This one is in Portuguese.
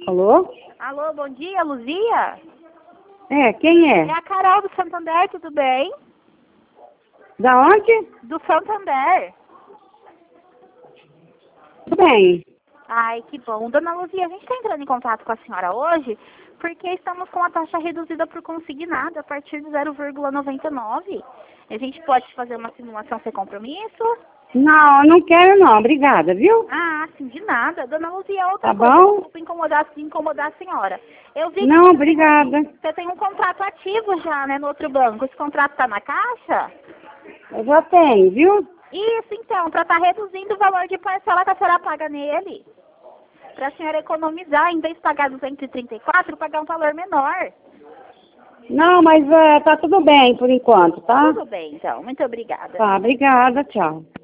Alô? Alô, bom dia, Luzia? É, quem É é? a Carol do Santander, tudo bem? Da onde? Do Santander. Tudo bem. Ai, que bom. Dona Luzia, a gente está entrando em contato com a senhora hoje porque estamos com a taxa reduzida por consignado a partir de 0,99. A gente pode fazer uma simulação sem compromisso? Não, eu não quero não, obrigada, viu? Ah, sim, de nada. Dona Luzia, outra Tá coisa, bom? desculpa incomodar a senhora. Eu vi Não, que obrigada. você tem um contrato ativo já, né, no outro banco. Esse contrato está na caixa? Eu já tenho, viu? Isso, então, para estar reduzindo o valor de parcela que a senhora paga nele. Para a senhora economizar, em vez de pagar 234, pagar um valor menor. Não, mas tá tudo bem por enquanto, tá? Tudo bem, então. Muito obrigada. Tá, obrigada, tchau.